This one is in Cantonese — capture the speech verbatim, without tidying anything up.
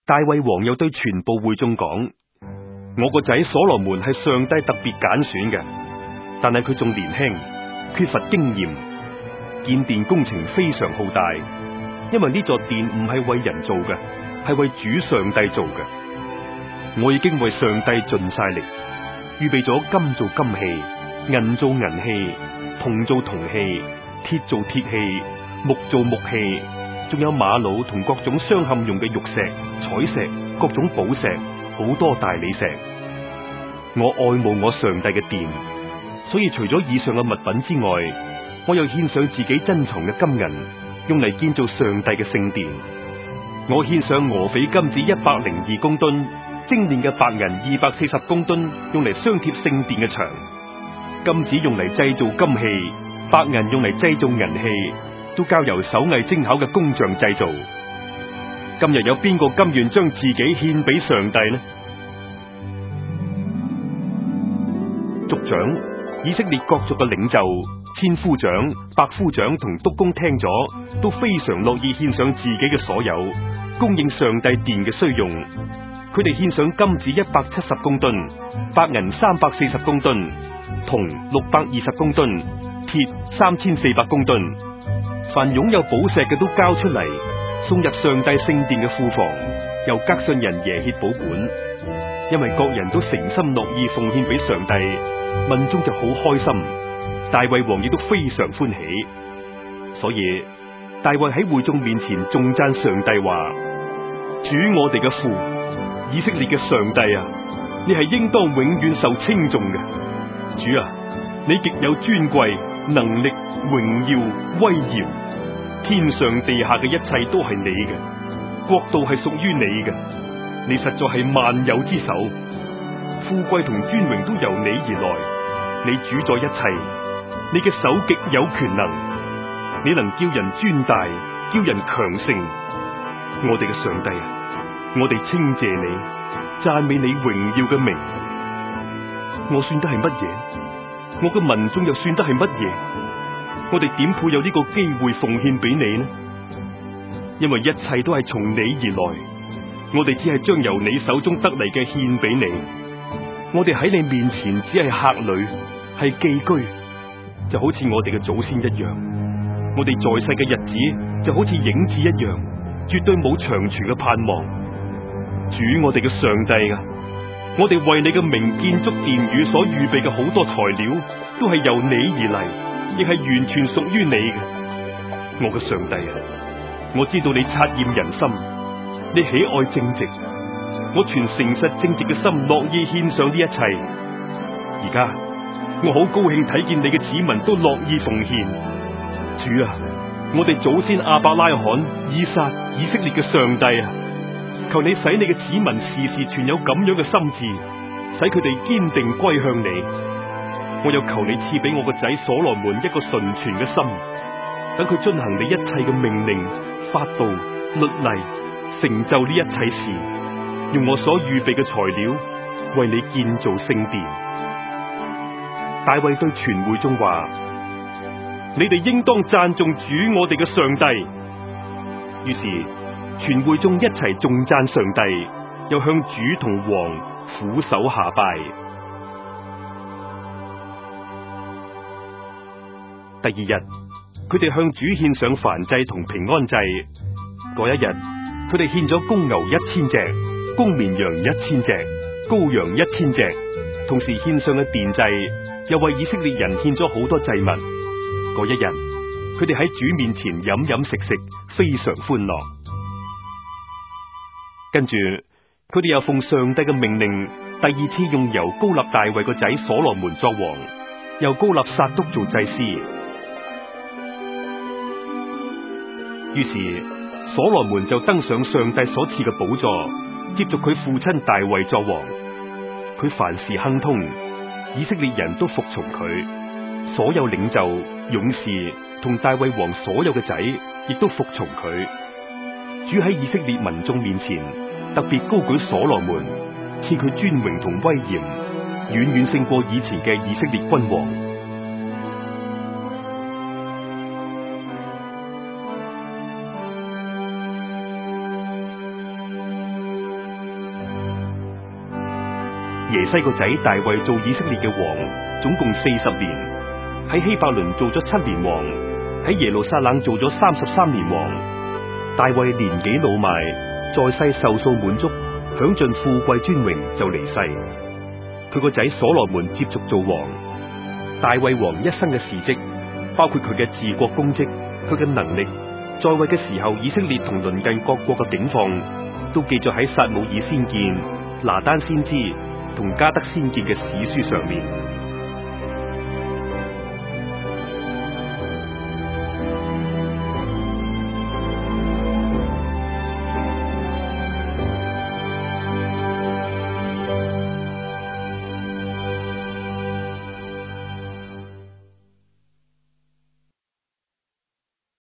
大衛王又對全部會眾講：我個仔所羅門係上帝特別揀選嘅，但係佢仲年輕，缺乏經驗。建殿工程非常浩大，因為呢座殿唔係為人做嘅，係為主上帝做嘅。我已經為上帝盡晒力，預備咗金做金器，銀做銀器，銅做銅器，鐵做鐵器，木做木器，仲有瑪瑙同各種鑲嵌用嘅玉石、彩石、各種寶石，好多大理石。我愛慕我上帝嘅殿，所以除咗以上嘅物品之外，我又獻上自己珍藏嘅金銀，用嚟建造上帝嘅聖殿。我獻上俄斐金子一百零二公噸，精煉嘅白銀二百四十公噸，用嚟鑲貼聖殿嘅牆。金子用嚟製造金器，白銀用嚟製造銀器，都交由手藝精巧嘅工匠製造。今日有邊個甘願將自己獻俾上帝呢？族長、以色列各族嘅領袖、千夫長、百夫長同督工聽咗，都非常樂意獻上自己嘅所有，供應上帝殿嘅需用。佢哋獻上金子一百七十公噸，白銀三百四十公噸，銅六百二十公噸，鐵三千四百公噸。凡擁有寶石嘅都交出嚟，送入上帝聖殿嘅庫房，由革信人耶歇保管。因為各人都誠心樂意奉獻俾上帝，民眾就好開心。大衛王亦都非常歡喜，所以大衛喺會眾面前頌讚上帝話：主我哋嘅父，以色列嘅上帝啊，你係應當永遠受稱頌嘅。主啊，你極有尊貴、能力、榮耀、威嚴，天上地下嘅一切都係你嘅，國度係屬於你嘅，你實在係萬有之首，富貴同尊榮都由你而來，你主宰一切。你嘅手極有權能，你能叫人尊大，叫人強盛。我哋嘅上帝啊，我哋稱謝你，讚美你榮耀嘅名。我算得係乜嘢？我嘅民眾又算得係乜嘢？我哋點配有呢個機會奉獻俾你呢？因為一切都係從你而來，我哋只係將由你手中得嚟嘅獻俾你。我哋喺你面前只係客旅，係寄居。就好似我哋嘅祖先一樣，我哋在世嘅日子就好似影子一樣，絕對冇長存嘅盼望。主我哋嘅上帝啊，我哋為你嘅名建築殿宇所預備嘅好多材料，都係由你而嚟，亦係完全屬於你嘅。我嘅上帝啊，我知道你察驗人心，你喜愛正直，我全誠實正直嘅心樂意獻上呢一切。而家我好高興睇見你嘅子民都樂意奉獻。主啊，我哋祖先亞伯拉罕、以撒、以色列嘅上帝啊，求你使你嘅子民時時存有咁樣嘅心志，使佢哋堅定歸向你。我又求你賜俾我個仔所羅門一個純全嘅心，等佢遵行你一切嘅命令、法度、律例，成就呢一切事，用我所預備嘅材料為你建造聖殿。大衛對全會眾話：你哋應當讚頌主我哋嘅上帝。於是全會眾一齊頌讚上帝，又向主同王俯首下拜。第二日，佢哋向主獻上燔祭同平安祭。嗰一日，佢哋獻咗公牛一千隻，公綿羊一千隻，羔羊一千隻，同時獻上嘅奠祭，又為以色列人獻咗好多祭物。嗰一日，佢哋喺主面前飲飲食食，非常歡樂。跟住，佢哋又奉上帝嘅命令，第二次用油膏立大衛個仔所羅門作王，又膏立撒督做祭司。於是，所羅門就登上上帝所賜嘅寶座，接續佢父親大衛作王。佢凡事亨通，以色列人都服從佢，所有領袖、勇士同大衛王所有嘅仔，亦都服從佢。主喺以色列民眾面前特別高舉所羅門，賜佢尊榮同威嚴，遠遠勝過以前嘅以色列君王。 耶西個仔大衛做以色列嘅王，總共四十年。喺希伯倫做咗七年王，喺耶路撒冷做咗三十三年王。大衛年紀老邁，在世壽數滿足，享盡富貴尊榮就離世。佢個仔所羅門接續做王。大衛王一生嘅事蹟，包括佢嘅治國功績、佢嘅能力，在位嘅時候以色列同鄰近各國嘅境況，都記載喺撒母耳先見、拿單先知同加德先見嘅史書上面。